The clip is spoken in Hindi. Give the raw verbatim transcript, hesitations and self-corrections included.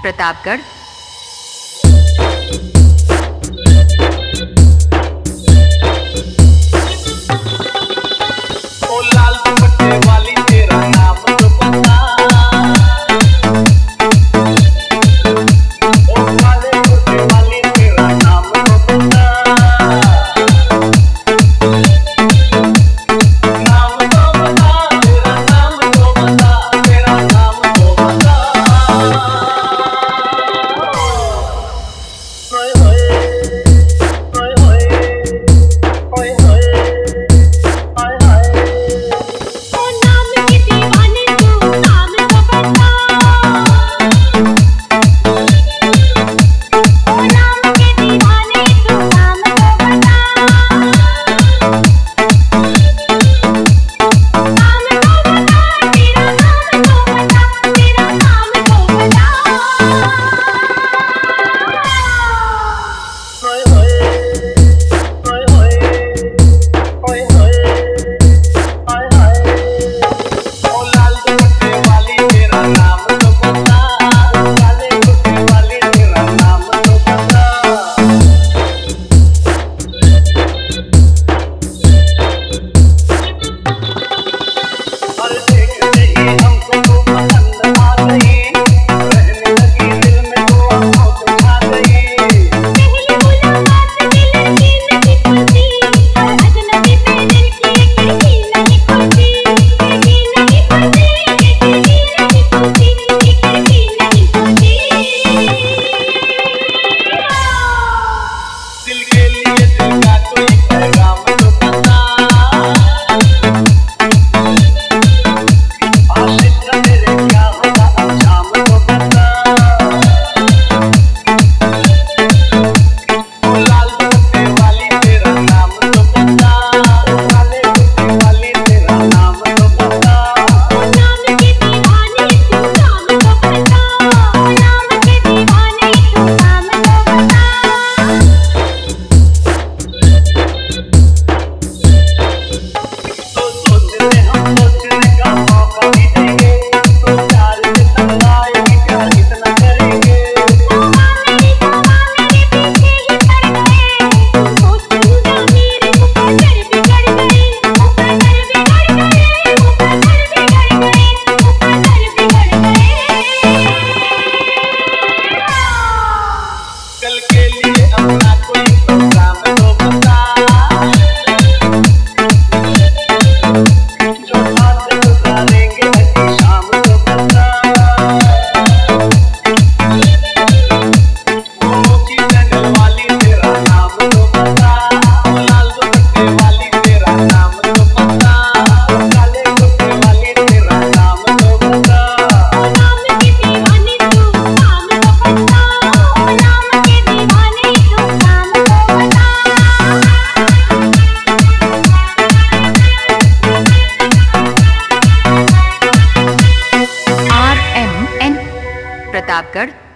प्रतापगढ़। ओ लाल दुपट्टे वाली तेरा नाम तो पता, ओ काले कुर्ते वाली तेरा नाम तो पता, नाम तो बता तेरा नाम तो बता, तेरा नाम तो बता। होए होए होए होए होए होए हाय हाय। ओ नाम के दीवाने तू नाम तो बता, ओ नाम के दीवाने तू नाम तो बता, नाम तो बता तेरा नाम तो बता, तेरा नाम तो बता। होए होए होए होए होए होए हाय हाय। ओ लाल दुपट्टे वाली तेरा नाम तो पता, ओ काले कुर्ते वाली तेरा नाम तो पता। और देखते ही हमको तो पसंद आ गई, रहने लगी दिल में तो आँखों पे छा गई। पहली मुलाकात दिल की नहीं खुलती, हर अजनबी पे दिल की खिड़की नहीं खुलती, खिड़की नहीं खुलती, खिड़की नहीं खुलती, खिड़की नहीं खुलती। दिल के लिए दिल का कोई पैगाम तो पता, आशिक का मेरे क्या होगा अंजाम तो पता। ओ लाल दुपट्टे वाली तेरा नाम तो पता, ओ काले कुर्ते वाली तेरा नाम तो पता। ओ नाम के दीवाने तू नाम तो बता, ओ नाम के दीवाने तू नाम तो बता। तो सोचने हम सोचने का मौका भी देंगे, तो प्यार से तन्हाई प्यार कितना करेंगे। समा मेरे समा मेरे पीछे ही पड़ गए, तुमको चूजा मेरे मुकद्दर बिगड़ गए, मुकद्दर बिगड़ गए, मुकद्दर बिगड़ गए, मुकद्दर बिगड़ गए। कल के लिए अपना कोई प्रोग्राम तो बता, जो साथ गुजारेंगे ऐसी शाम तो बता। ओ ऊंची जंगल वाली तेरा नाम तो बता, ओ लाल दुपट्टे वाली तेरा नाम तो बता, ओ काले कुर्ते वाली तेरा नाम तो बता। ओ नाम के दीवाने तू नाम तो बता, ओ नाम के दीवाने तू नाम तो बता। R M N Pratapgarh.